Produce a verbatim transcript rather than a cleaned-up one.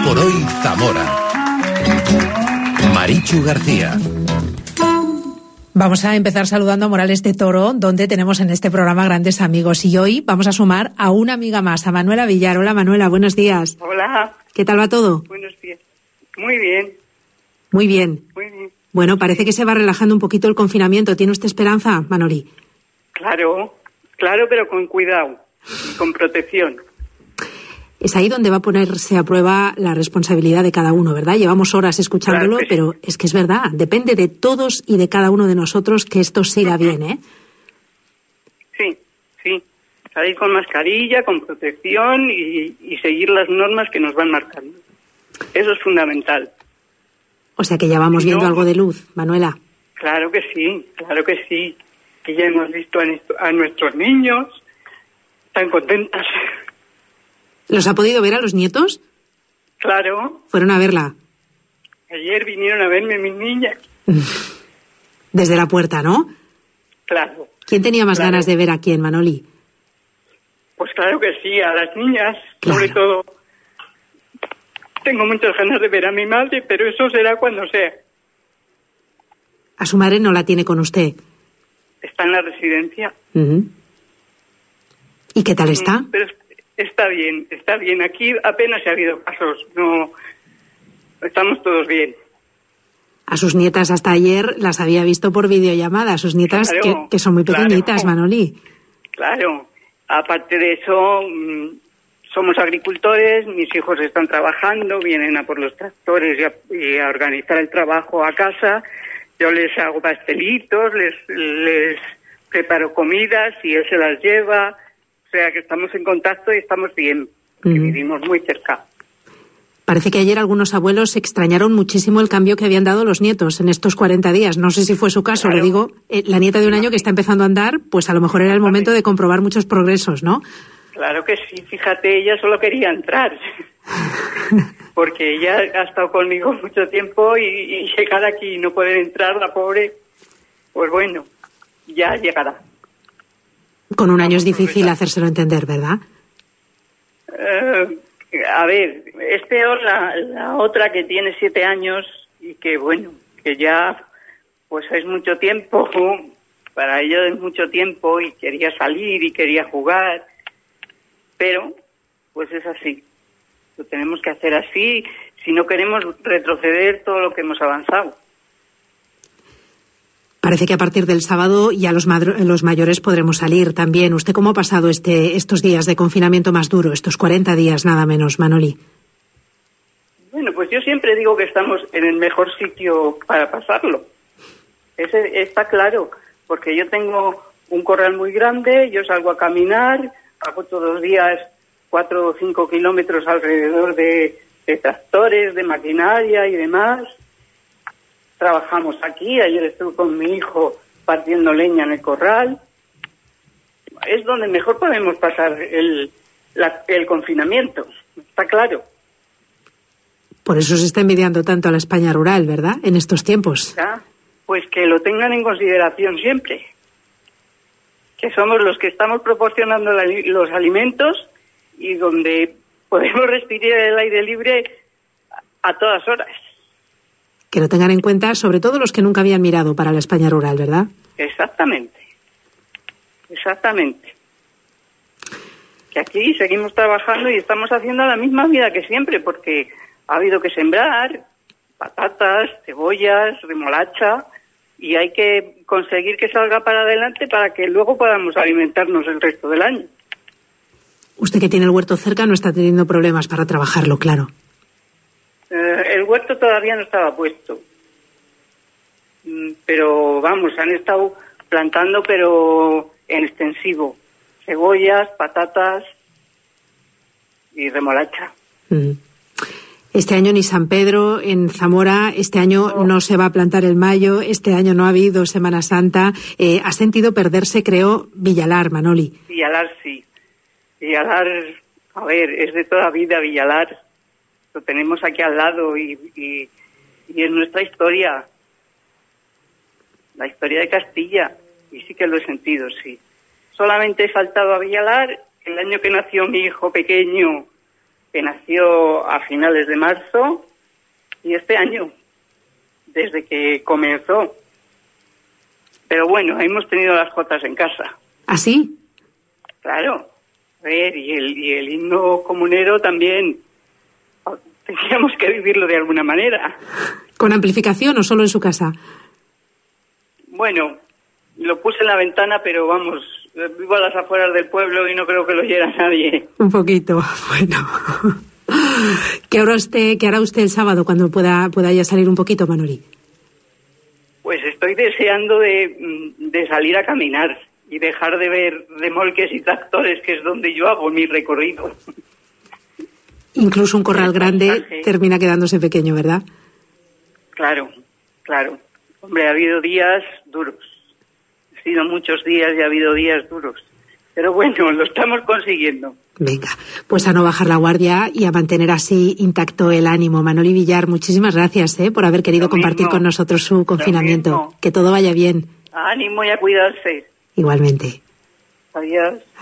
por hoy Zamora. Marichu García. Vamos a empezar saludando a Morales de Toro, donde tenemos en este programa grandes amigos. Y hoy vamos a sumar a una amiga más, a Manuela Villar. Hola, Manuela, buenos días. Hola. ¿Qué tal va todo? Buenos días. Muy bien. Muy bien. Muy bien. Bueno, parece que se va relajando un poquito el confinamiento. ¿Tiene usted esperanza, Manoli? Claro, claro, pero con cuidado y con protección. Es ahí donde va a ponerse a prueba la responsabilidad de cada uno, ¿verdad? Llevamos horas escuchándolo, claro, pero es que es verdad. Depende de todos y de cada uno de nosotros que esto siga bien, ¿eh? Sí, sí. Salir con mascarilla, con protección y, y seguir las normas que nos van marcando. Eso es fundamental. O sea que ya vamos viendo no, algo de luz, Manuela. Claro que sí, claro que sí. Que ya hemos visto a, a nuestros niños tan contentas. ¿Los ha podido ver a los nietos? Claro. ¿Fueron a verla? Ayer vinieron a verme mis niñas. Desde la puerta, ¿no? Claro. ¿Quién tenía más claro. ganas de ver a quién, Manoli? Pues claro que sí, a las niñas, claro. Sobre todo. Tengo muchas ganas de ver a mi madre, pero eso será cuando sea. ¿A su madre no la tiene con usted? Está en la residencia. Uh-huh. ¿Y qué tal está? Pero está bien, está bien. Aquí apenas ha habido casos, no, estamos todos bien. A sus nietas hasta ayer las había visto por videollamada, a sus nietas claro, que, que son muy pequeñitas, claro, Manoli. Claro, aparte de eso, somos agricultores, mis hijos están trabajando, vienen a por los tractores y a, y a organizar el trabajo a casa. Yo les hago pastelitos, les, les preparo comidas y él se las lleva. O sea que estamos en contacto y estamos bien, porque uh-huh. vivimos muy cerca. Parece que ayer algunos abuelos extrañaron muchísimo el cambio que habían dado los nietos en estos cuarenta días. No sé si fue su caso, claro. Le digo, eh, la nieta de un año que está empezando a andar, pues a lo mejor era el momento de comprobar muchos progresos, ¿no? Claro que sí, fíjate, ella solo quería entrar, porque ella ha estado conmigo mucho tiempo y, y llegar aquí y no poder entrar, la pobre, pues bueno, ya llegará. Con un año es difícil hacérselo entender, ¿verdad? Uh, a ver, es peor la, la otra que tiene siete años y que, bueno, que ya pues es mucho tiempo, para ella es mucho tiempo y quería salir y quería jugar, pero pues es así. Lo tenemos que hacer así si no queremos retroceder todo lo que hemos avanzado. Parece que a partir del sábado ya los, madro- los mayores podremos salir también. ¿Usted cómo ha pasado este, estos días de confinamiento más duro, estos cuarenta días nada menos, Manoli? Bueno, pues yo siempre digo que estamos en el mejor sitio para pasarlo. Ese está claro, porque yo tengo un corral muy grande, yo salgo a caminar, hago todos los días cuatro o cinco kilómetros alrededor de, de tractores, de maquinaria y demás. Trabajamos aquí, ayer estuve con mi hijo partiendo leña en el corral. Es donde mejor podemos pasar el, la, el confinamiento, está claro. Por eso se está envidiando tanto a la España rural, ¿verdad?, en estos tiempos. ¿Ya? Pues que lo tengan en consideración siempre. Que somos los que estamos proporcionando la, los alimentos y donde podemos respirar el aire libre a, a todas horas. Que lo tengan en cuenta, sobre todo los que nunca habían mirado para la España rural, ¿verdad? Exactamente, exactamente. Que aquí seguimos trabajando y estamos haciendo la misma vida que siempre, porque ha habido que sembrar patatas, cebollas, remolacha, y hay que conseguir que salga para adelante para que luego podamos alimentarnos el resto del año. Usted que tiene el huerto cerca no está teniendo problemas para trabajarlo, claro. Eh, el huerto todavía no estaba puesto, mm, pero vamos, han estado plantando, pero en extensivo, cebollas, patatas y remolacha. Mm. Este año ni San Pedro en Zamora, este año no. no se va a plantar el mayo, este año no ha habido Semana Santa. Eh, ha sentido perderse, creo, Villalar, Manoli. Villalar, sí. Villalar, a ver, es de toda vida Villalar. Lo tenemos aquí al lado y, y, y es nuestra historia, la historia de Castilla, y sí que lo he sentido, sí. Solamente he faltado a Villalar el año que nació mi hijo pequeño, que nació a finales de marzo, y este año, desde que comenzó. Pero bueno, hemos tenido las jotas en casa. ¿Ah, sí? Claro. A ver, y el, y el himno comunero también teníamos que vivirlo de alguna manera. ¿Con amplificación o solo en su casa? Bueno, lo puse en la ventana, pero vamos, vivo a las afueras del pueblo y no creo que lo oyera nadie. Un poquito, bueno. ¿Qué hará usted, qué hará usted el sábado cuando pueda, pueda ya salir un poquito, Manoli? Pues estoy deseando de, de salir a caminar y dejar de ver remolques y tractores, que es donde yo hago mi recorrido. Incluso un corral grande termina quedándose pequeño, ¿verdad? Claro, claro. Hombre, ha habido días duros. Ha sido muchos días y ha habido días duros. Pero bueno, lo estamos consiguiendo. Venga, pues a no bajar la guardia y a mantener así intacto el ánimo. Manoli Villar, muchísimas gracias ¿eh? por haber querido Lo compartir mismo, con nosotros su confinamiento. Que todo vaya bien. Ánimo y a cuidarse. Igualmente. Adiós.